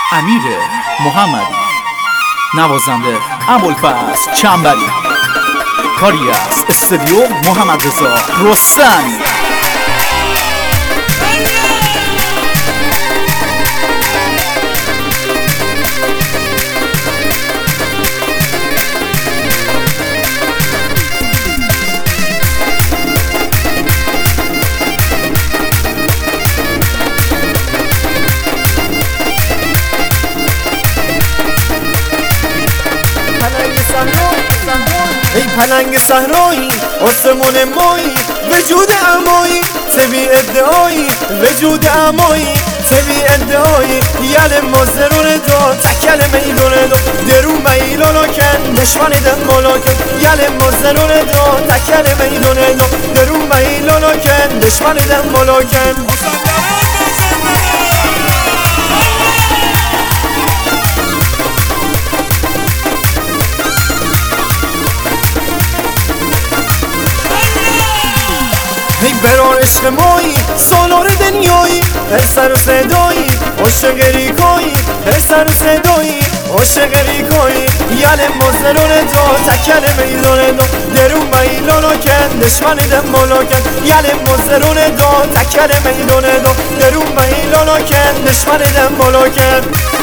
امیر محمدی، نوازنده ابوالفضل چنبری، کاری از استودیو محمد رضا رستمی. ای پلنگ صحرایی آسمون مایی وجود امایی تبی ادعایی وجود امایی تبی ادعایی یل مزرون دا تکل میدون دا درو میلانو کن دشمن دم ملاکن یل مزرون دا تکل میدون دا درو میلانو کن دشمن دم ملاکن. ای برار عشق مایی سالار دنیایی هر سر و صدایی عاشق ریکایی هر سر و صدایی عاشق ریکایی یل مزرون دا تکل میدون دا درو میلانو کن دشمن دم ملاکن یل مزرون دا تکل میدون دا درو میلانو کن دشمن دم ملاکن.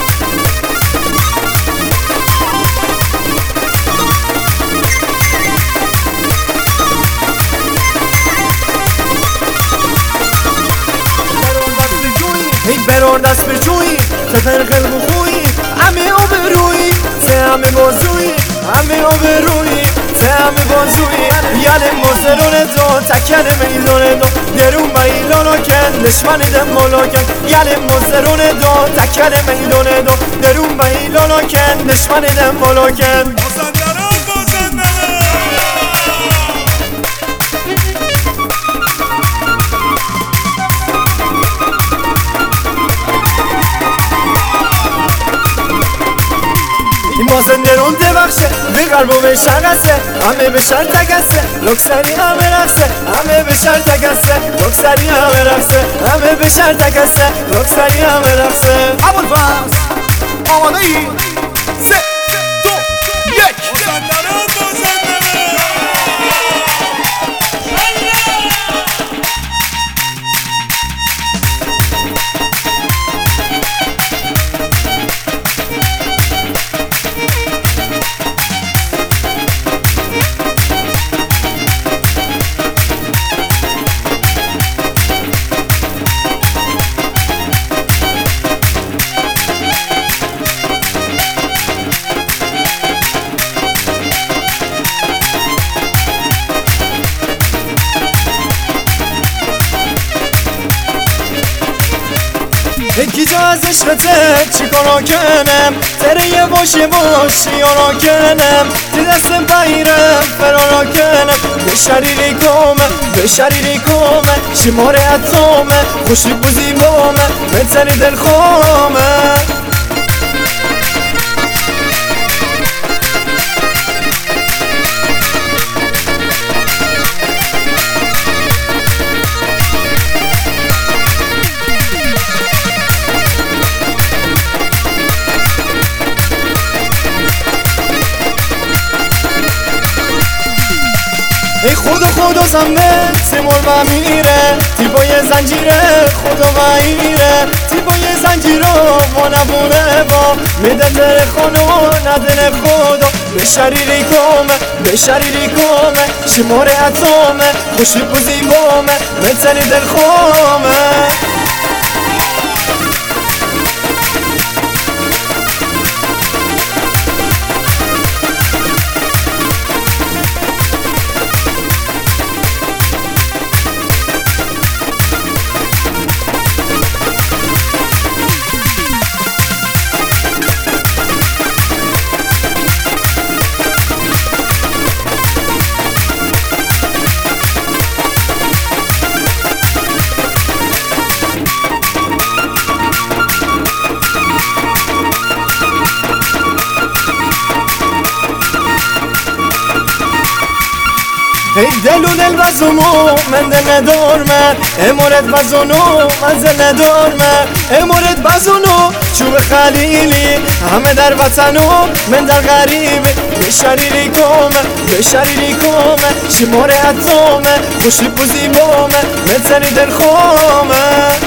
ای برار دست به جویی تفر خلق و خویی همه آبرویی ته همه بازویی همه آبرویی ته همه بازویی یل مزرون دا تکل میدون دا درو میلانو کن دشمن دم ملاکن یل مزرون دا تکل میدون دا درو میلانو کن دشمن دم ملاکن. مازندران دبخشه به قلب و به شرقسه همه به شرط تگسه لکسری همه رقصه همه به شرط تگسه لکسری همه رقصه همه به شرط تگسه لکسری همه رقصه. ابوالفضل آماده ای؟ 3 2 1 یکی جا از عشقته چی کارا کنم تره یه باشی یارا کنم تی دست بایرم فرارا کنم به شریری کامه به شریری کامه شماره اتامه خوشی بوزی بامه بهتری دل خامه. ای خدا زنبه سیمول و میره تی با یه زنجیره خدا غیره تی با یه زنجیره ما نبونه با میده دل خانو ندن خدا به شریری کامه به شریری کامه شماره اتامه خوشی بوزی بامه مثلی دل خامه. ای دل و دل بزنو من دل ندارم امارت بزنو من دل ندارم امارت بزنو چوب خلیلی همه در وطنو من در غریبه به شریری کامه شماره اتامه خوشی بوزی بامه من سری در خامه